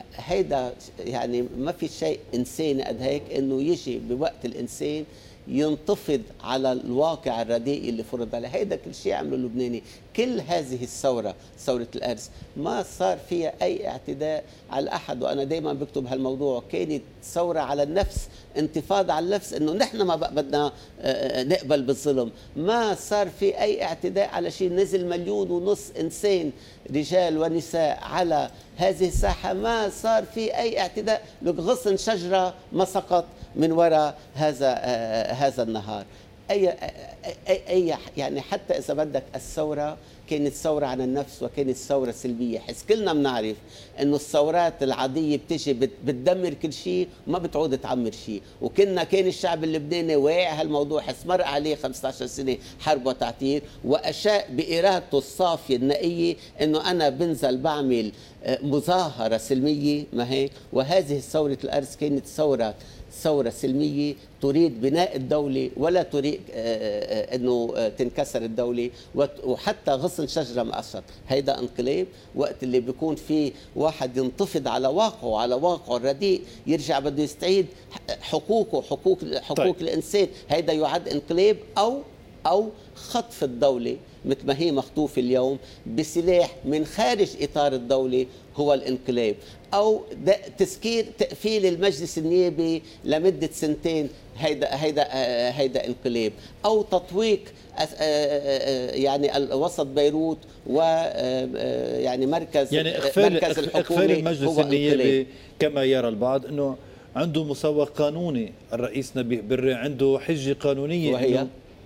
هيدا يعني ما في شيء انساني قد هيك انه يجي بوقت الانسان ينتفض على الواقع الرديء اللي فرض عليه. هيدا كل شيء عمله اللبناني. كل هذه الثورة، ثورة الأرز، ما صار فيها أي اعتداء على أحد، وأنا دايما بكتب هالموضوع. كانت ثورة على النفس، انتفاضة على النفس، إنه نحن ما بدنا نقبل بالظلم. ما صار في أي اعتداء على شيء. نزل مليون ونص إنسان رجال ونساء على هذه الساحة، ما صار في أي اعتداء. لك غصن شجرة ما سقط من وراء هذا هذا النهار. أي, أي, أي يعني حتى إذا بدك الثورة كانت ثورة عن النفس وكانت ثورة سلبية. حس كلنا بنعرف إنه الثورات العادية بتجي بتدمر كل شيء وما بتعود تعمر شيء، وكنا كان الشعب اللبناني واعي هالموضوع. حس مر عليه خمسة عشر سنة حرب وتعتير، وأشاء بإرادته الصافية النقية إنه أنا بنزل بعمل مظاهرة سلمية، ما هيك؟ وهذه ثورة الأرز كانت ثورة ثورة سلمية تريد بناء الدولة ولا تريد أنه تنكسر الدولة، وحتى غصن شجرة مقشط. هيدا انقلاب وقت اللي بيكون في واحد ينتفض على واقعه، على واقعه الرديء، يرجع بده يستعيد حقوقه، حقوق حقوق طيب. الإنسان. هيدا يعد انقلاب أو أو خطف الدولة مثل ما هي مخطوفة اليوم بسلاح من خارج إطار الدولة، هو الانقلاب. أو تسكير تقفيل المجلس النيابي لمدة سنتين، هيدا هيدا هيدا انقلاب. أو تطويق يعني وسط بيروت ويعني مركز يعني إخفال مركز الحكومة، إخفال المجلس النيابي كما يرى البعض أنه عنده مسوغ قانوني. الرئيس نبيه بري عنده حجة قانونية وهي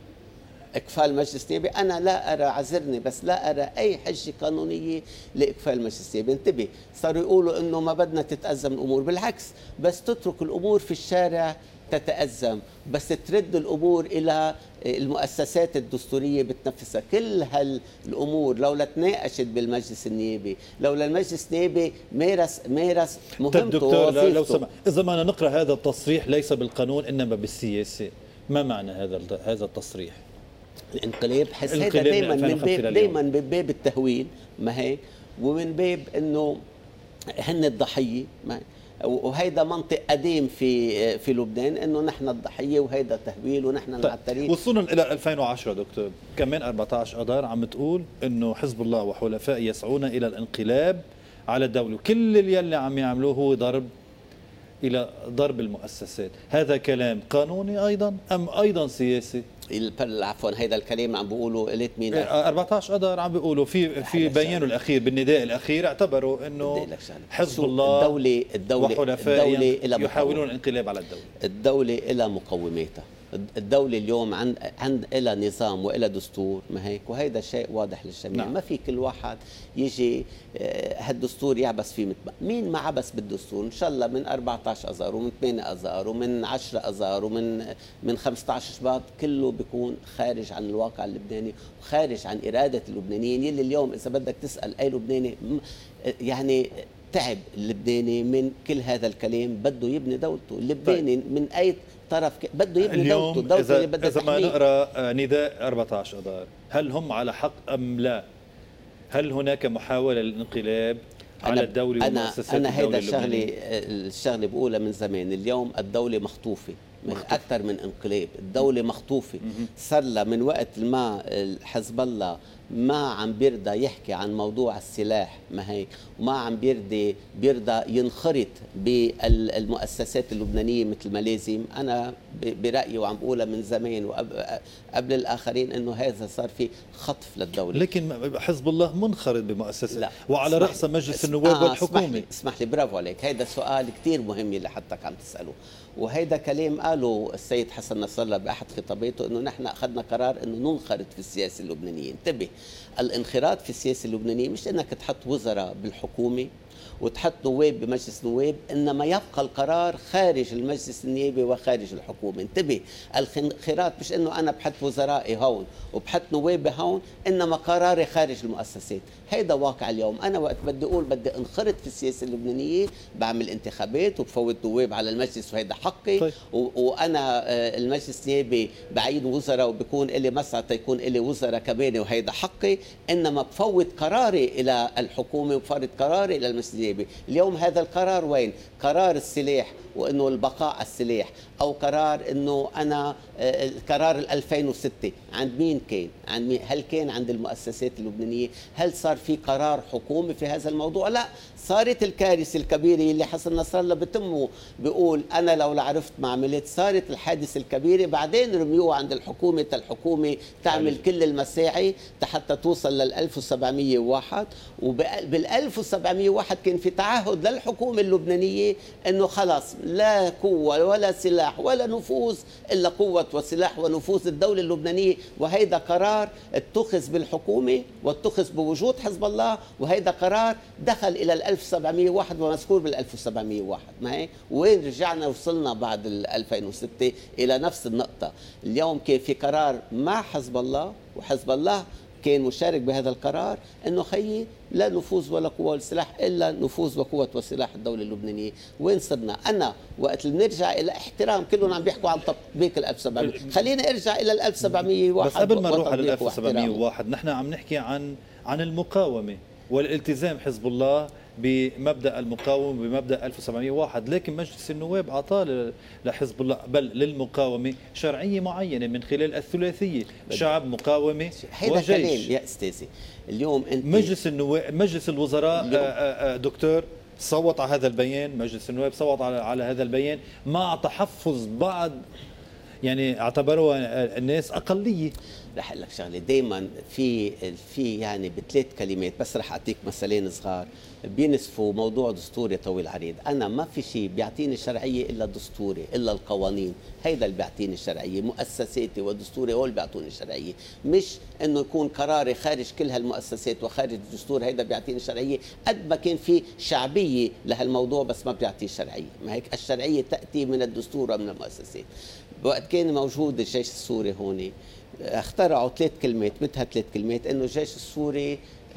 إقفال مجلس نيابي. أنا لا أرى، عذرني بس لا أرى أي حجة قانونية لإقفال مجلس نيابي. انتبه، صاروا يقولوا إنه ما بدنا تتأزم الأمور، بالعكس بس تترك الأمور في الشارع تتأزم، بس ترد الأمور إلى المؤسسات الدستورية بتنفذها. كل هالأمور لولا تناقشت بالمجلس النيابي، لولا المجلس النيابي مارس مارس مهمته ووظيفته. لو سمح، إذا ما نقرأ هذا التصريح ليس بالقانون إنما بالسياسة، ما معنى هذا هذا التصريح؟ الانقلاب حس هذا دائما من باب دائما من باب التهوين، ما هيك؟ ومن باب انه هن الضحيه، ما وهيدا منطق قديم في في لبنان، انه نحن الضحيه وهيدا تهويل ونحن طيب. المعترين. وصولا الى ألفين وعشرة دكتور، كمان أربعة عشر اذار عم تقول انه حزب الله وحلفائه يسعون الى الانقلاب على الدوله، وكل اللي عم يعملوه هو ضرب الى ضرب المؤسسات. هذا كلام قانوني ايضا ام ايضا سياسي؟ عفوا هيدا الكلام عم بيقولوا قلت مين؟ أربعة عشر اذار عم بيقولوا في في بيانه الاخير بالنداء الاخير اعتبروا انه حزب الله الدولة الدولة وحلفائه يحاولون الانقلاب على الدولة. الدولة لها مقوماتها. الدولة اليوم عند عند لها نظام وإلها دستور، ما هيك؟ وهيدا شيء واضح للجميع. نعم. ما في كل واحد يجي هالدستور يعبس فيه. مين ما عبس بالدستور؟ ان شاء الله من أربعة عشر اذار ومن ثمانية اذار ومن عشرة اذار ومن من خمسة عشر شباط، كله بيكون خارج عن الواقع اللبناني وخارج عن إرادة اللبنانيين، يلي اليوم إذا بدك تسأل أي لبناني يعني تعب اللبناني من كل هذا الكلام، بده يبني دولته. اللبناني طيب. من أي طرف بده يبني دولته، دولته اللي بدها تحميه. إذا ما نقرأ نداء أربعة عشر اذار، هل هم على حق أم لا؟ هل هناك محاولة للانقلاب على الدولة أنا ومؤسسات أنا الدولة هيدا الشغلة اللبنانية؟ الشغلة بقولها من زمان. اليوم الدولة مخطوفة من أكثر من انقلاب. الدولة مخطوفة، صار لها من وقت ما حزب الله ما عم بيرضى يحكي عن موضوع السلاح، ما هيك، وما عم بيرضى بيرضى ينخرط بالمؤسسات اللبنانية مثل ما لازم. أنا برأيي وعم بقولها من زمان وقبل الآخرين إنه هذا صار في خطف للدولة. لكن حزب الله منخرط بمؤسسة لا، وعلى رأس مجلس النواب آه والحكومة. اسمح لي, اسمح لي برافو عليك، هيدا سؤال كتير مهم اللي حدك عم تسأله، وهيدا كلام قاله السيد حسن نصر الله بأحد خطاباته إنه نحن أخذنا قرار إنه ننخرط في السياسة اللبنانية. انتبه، الانخراط في السياسة اللبنانية مش إنك تحط وزراء بالحكومة وتحط نواب بمجلس نواب، إنما يبقى القرار خارج المجلس النيابي وخارج الحكومة. انتبه، الانخراط مش إنه أنا بحط وزرائي هون وبحط نوابي هون، إنما قراري خارج المؤسسات. هيدا واقع اليوم. أنا وقت بدي أقول بدي انخرط في السياسة اللبنانية بعمل انتخابات وبفوت نواب على المجلس وهيدا حقي. طيب. وأنا المجلس النيابي بعين وزراء وبكون إلي مسعى تيكون إلي وزراء كمان وهيدا حقي، إنما بفوت قراري إلى الحكومة وبفوت قراري إلى المجلس النيابي. اليوم هذا القرار وين؟ قرار السلاح وانه البقاء على السلاح، او قرار انه انا قرار ألفين وستة عند مين كان؟ عند مين؟ هل كان عند المؤسسات اللبنانيه؟ هل صار في قرار حكومي في هذا الموضوع؟ لا، صارت الكارثه الكبيره اللي حسن نصر الله بتمه بيقول انا لو عرفت ما عملت. صارت الحادثه الكبيره، بعدين رميوه عند الحكومه، الحكومه تعمل كل المساعي حتى توصل لل ألف وسبعمية وواحد. وبال ألف وسبعمية وواحد كان في تعهد للحكومه اللبنانيه انه خلص لا قوة ولا سلاح ولا نفوذ إلا قوة وسلاح ونفوذ الدولة اللبنانية. وهيدا قرار اتخذ بالحكومة واتخذ بوجود حزب الله، وهيدا قرار دخل إلى ال ألف وسبعمية وواحد ومذكور بال ألف وسبعمية وواحد. ما هيك؟ وين رجعنا وصلنا بعد ال ألفين وستة إلى نفس النقطة. اليوم كان في قرار مع حزب الله، وحزب الله كان مشارك بهذا القرار انه خيي لا نفوذ ولا قوه ولا سلاح الا نفوذ وقوه وسلاح الدوله اللبنانيه. وين صرنا؟ انا وقت اللي بنرجع الى احترام، كلهم عم بيحكوا عن تطبيق ال ألف وسبعمية، خليني ارجع الى ال ألف وسبعمية وواحد. بس قبل ما نروح على ال ألف وسبعمية وواحد نحن عم نحكي عن عن المقاومه والالتزام حزب الله بمبدا المقاومه بمبدا ألف وسبعمية وواحد، لكن مجلس النواب اعطى لحزب الله بل للمقاومه شرعيه معينه من خلال الثلاثيه، شعب مقاومه وجيش. كلام يا استاذي. اليوم انت مجلس النواب مجلس الوزراء دكتور صوت على هذا البيان، مجلس النواب صوت على على هذا البيان مع تحفظ بعض، يعني اعتبروها الناس اقليه. رح اقول لك شغله، دائما في في يعني بثلاث كلمات بس رح اعطيك مثلين صغار بينسفوا موضوع دستوري طويل عريض. انا ما في شيء بيعطيني شرعيه الا دستوري، الا القوانين، هيدا اللي بيعطيني شرعيه. مؤسساتي ودستوري هو اللي بيعطوني شرعيه، مش انه يكون قراري خارج كل هالمؤسسات وخارج الدستور. هيدا بيعطيني شرعيه قد ما كان في شعبيه لهالموضوع بس ما بيعطيه شرعيه. ما هيك الشرعيه تاتي من الدستور ومن المؤسسات. وقت كان موجود الجيش السوري هون اخترعوا ثلاث كلمات، مثل ثلاث كلمات انه الجيش السوري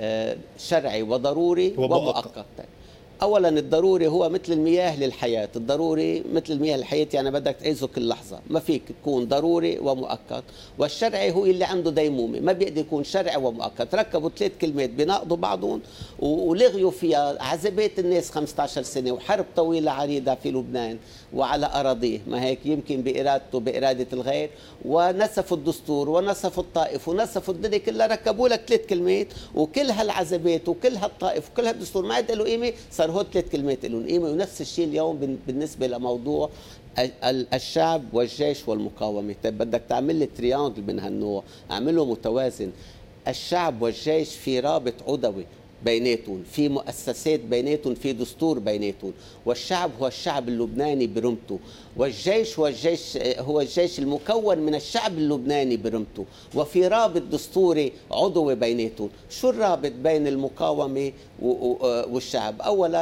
شرعي وضروري ومؤقت. اولا الضروري هو مثل المياه للحياه، الضروري مثل المياه للحياه يعني بدك تعيزه كل لحظه، ما فيك تكون ضروري ومؤقت. والشرعي هو اللي عنده ديمومه، ما بيقدر يكون شرعي ومؤقت. ركبوا ثلاث كلمات بيناقضوا بعضهم ولغيوا فيها عذابات الناس خمسة عشر سنه وحرب طويله عريضه في لبنان وعلى اراضيه، ما هيك يمكن بارادته باراده الغير، ونسفوا الدستور ونسفوا الطائف ونسفوا الدنيا كلها. ركبوا لك ثلاث كلمات وكل هالعذابات وكل هالطائف وكل هالدستور ما عاد له قيمه، صار هو ثلاث كلمات لهم قيمه. ونفس الشيء اليوم بالنسبه لموضوع الشعب والجيش والمقاومه. طيب بدك تعمل لي تريانجل من هالنوع، اعمله متوازن. الشعب والجيش في رابط عدوي بيناتهم، في مؤسسات بيناتهم، في دستور بيناتهم. والشعب هو الشعب اللبناني برمته، والجيش هو الجيش هو الجيش المكون من الشعب اللبناني برمته، وفي رابط دستوري عضوي بيناتهم. شو الرابط بين المقاومه والشعب؟ اولا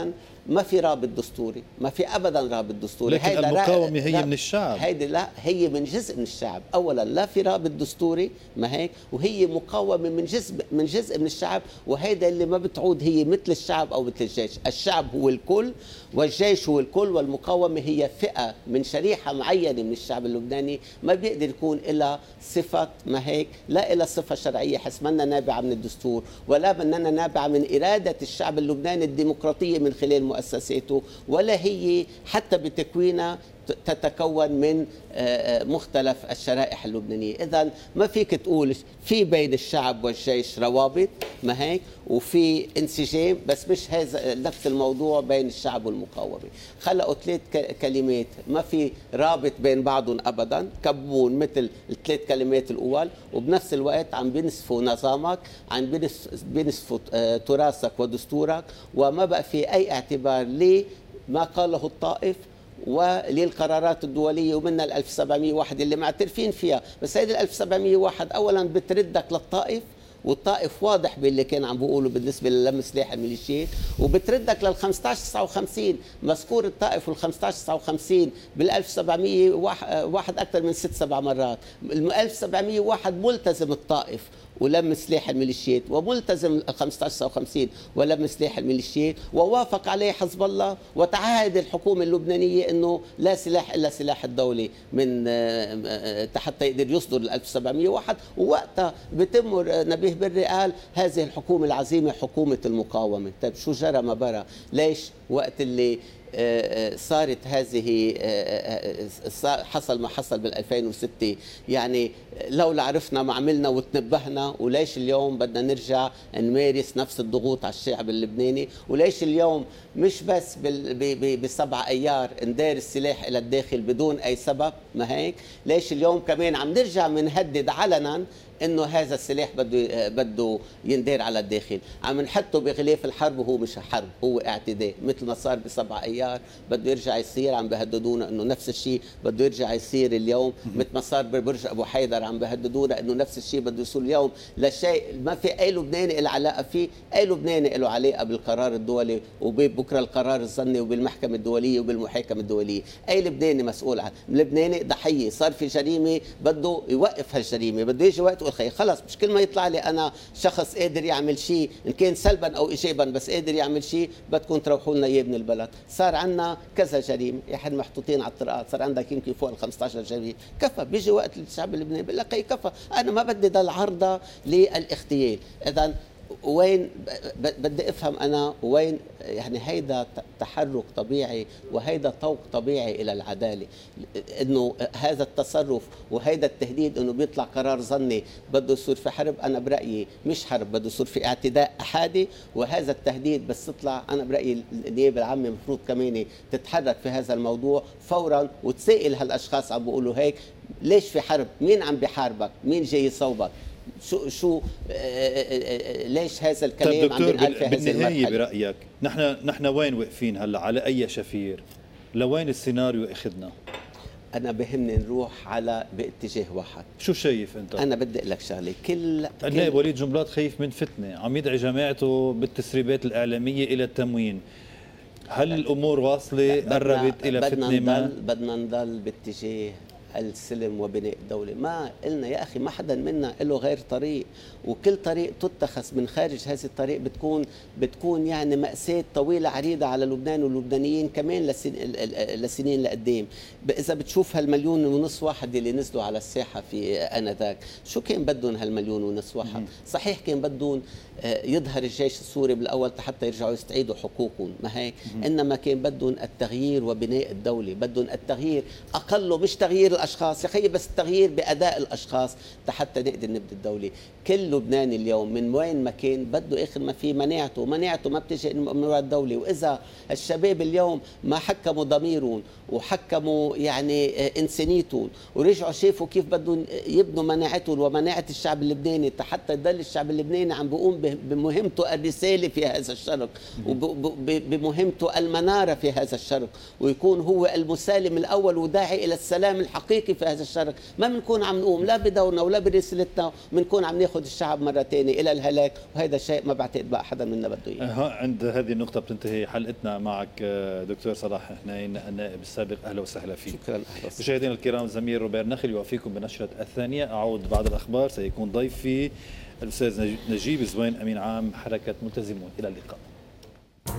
ما في رابط دستوري، ما في ابدا رابط دستوري. لكن المقاومه هي من الشعب. هيدي لا، هي من جزء من الشعب. اولا لا في رابط دستوري، ما هيك، وهي مقاومه من جزء من جزء من الشعب، وهيدا اللي ما بتعود هي مثل الشعب او مثل الجيش. الشعب هو الكل والجيش هو الكل، والمقاومه هي فئه من شريحه معينه من الشعب اللبناني ما بيقدر يكون لها صفه، ما هيك، لا لها صفه شرعيه حسب ما نابعه من الدستور، ولا مننا نابعه من اراده الشعب اللبناني الديمقراطيه من خلال مؤسساته، ولا هي حتى بتكوينها تتكون من مختلف الشرائح اللبنانية. إذن ما فيك تقول في بين الشعب والجيش روابط، ما هيك، وفي انسجام، بس مش هذا نفس الموضوع بين الشعب والمقاومة. خلقوا ثلاث كلمات ما في رابط بين بعضهم أبدا، كبون مثل الثلاث كلمات الأول، وبنفس الوقت عم بينسفوا نظامك، عم بينسفوا تراثك ودستورك، وما بقى في أي اعتبار لما قاله الطائف وللقرارات الدولية، ومنها ال ألف وسبعمئة وواحد اللي معترفين فيها. بس هذه ال ألف وسبعمئة وواحد أولا بتردك للطائف، والطائف واضح باللي كان عم بيقولوا بالنسبه للم سلاح الميليشيات، وبتردك لل خمسة عشر تسعة وخمسين. مذكور الطائف وال خمسة عشر تسعة وخمسين بال ألف وسبعمئة وواحد اكثر من ست سبع مرات. ال ألف وسبعمئة وواحد ملتزم الطائف ولم سلاح الميليشيات، وملتزم ال خمسة عشر تسعة وخمسين ولم سلاح الميليشيات، ووافق عليه حزب الله، وتعهد الحكومه اللبنانيه انه لا سلاح الا سلاح الدوله من حتى يقدر يصدر ال ألف وسبعمئة وواحد. ووقتها بتمر نبيه بري قال هذه الحكومه العظيمه حكومه المقاومه. طيب شو جرى ما برا؟ ليش وقت اللي صارت هذه حصل ما حصل بال ألفين وستة؟ يعني لولا عرفنا ما عملنا وتنبهنا، وليش اليوم بدنا نرجع نمارس نفس الضغوط على الشعب اللبناني؟ وليش اليوم مش بس بسبعة ايار ندير السلاح الى الداخل بدون اي سبب، ما هيك؟ ليش اليوم كمان عم نرجع بنهدد علنا انه هذا السلاح بده بده يندير على الداخل؟ عم نحطه بغلاف الحرب، وهو مش حرب، هو اعتداء، مثل ما صار بسبعة ايار بده يرجع يصير. عم بهددونا انه نفس الشيء بده يرجع يصير اليوم، مثل ما صار ببرج ابو حيدر عم بهددونا انه نفس الشيء بده يصير اليوم. لشيء ما في اي لبناني له علاقه فيه، اي لبناني له علاقه بالقرار الدولي وبكره القرار الظني وبالمحكمه الدوليه وبالمحاكمه الدوليه. اي لبناني مسؤول عنه، لبناني ضحيه، صار في جريمه بده يوقف هالجريمه، بده يجي وقت والخير خلص، مش كل ما يطلع لي انا شخص قادر يعمل شيء ان كان سلبا او ايجابا بس قادر يعمل شيء بدكم تروحوا لنا اياه من البلد. صار عندنا كذا جريمه يا حد محطوطين على الطرقات، صار عندك يمكن فوق ال خمسة عشر جريمه، كفى. بيجي وقت الشعب اللبناني بيقول لك كفى، انا ما بدي ضل عرضه للاغتيال. اذا وين بدي افهم انا وين؟ يعني هيدا تحرك طبيعي وهيدا طوق طبيعي الى العداله، انه هذا التصرف وهيدا التهديد انه بيطلع قرار ظني بده يصير في حرب. انا برايي مش حرب، بده يصير في اعتداء احادي، وهذا التهديد بس تطلع انا برايي النيابه العامه المفروض كمان تتحرك في هذا الموضوع فورا وتسائل هالاشخاص عم بيقولوا هيك ليش في حرب؟ مين عم بيحاربك؟ مين جاي يصوبك؟ شو شو ليش هذا الكلام عم ينقال في هذه المرحله؟ برايك نحن نحن وين واقفين هلا؟ على اي شفير؟ لوين السيناريو اخذنا؟ انا بهمني نروح على باتجاه واحد. شو شايف انت؟ انا بدي اقول لك شغله، كل النائب وليد جنبلاط خايف من فتنه، عم يدعي جماعته بالتسريبات الاعلاميه الى التموين. هل الامور واصله قربت الى فتنه ما؟ بدنا نضل باتجاه السلم وبناء الدولة. ما قلنا يا أخي ما حدا منا له غير طريق، وكل طريق تتخذ من خارج هذه الطريق بتكون بتكون يعني مأساة طويلة عريضة على لبنان واللبنانيين كمان لسنين لقدام. إذا بتشوف هالمليون ونص واحد اللي نزلوا على الساحة في آنذاك، شو كان بدهم هالمليون ونص واحد؟ صحيح كان بدهم يظهر الجيش السوري بالأول حتى يرجعوا يستعيدوا حقوقهم، ما هيك؟ إنما كان بدهم التغيير وبناء الدولة، بدهم التغيير أقله مش تغيير الأشخاص يا خيي، بس التغيير بأداء الأشخاص حتى نقدر نبني الدولة. كل لبناني اليوم من وين ما كان بده آخر ما في مناعته، مناعته ما بتجي من وراء الدولة. وإذا الشباب اليوم ما حكموا ضميرهم وحكموا يعني إنسانيتهم ورجعوا شافوا كيف بدهم يبنوا مناعتهم ومناعة الشعب اللبناني حتى يضل الشعب اللبناني عم بيقوم بمهمته الرسالة في هذا الشرق وبمهمته المنارة في هذا الشرق، ويكون هو المسالم الأول وداعي إلى السلام الحقيقي حقيقي في هذا الشرق، ما بنكون عم نقوم لا بدورنا ولا برسالتنا، بنكون عم ناخذ الشعب مرة ثانية إلى الهلاك، وهذا الشيء ما بعتقد بقى حدا منا بده إياه. عند هذه النقطة بتنتهي حلقتنا معك دكتور صلاح حنين النائب السابق، أهلا وسهلا فيك. شكرا. أهلا وسهلا. مشاهدينا الكرام، زميل روبير نخل يوفيكم بنشرة الثانية. أعود بعد الأخبار، سيكون ضيفي الأستاذ نجيب زوين أمين عام حركة ملتزمون. إلى اللقاء.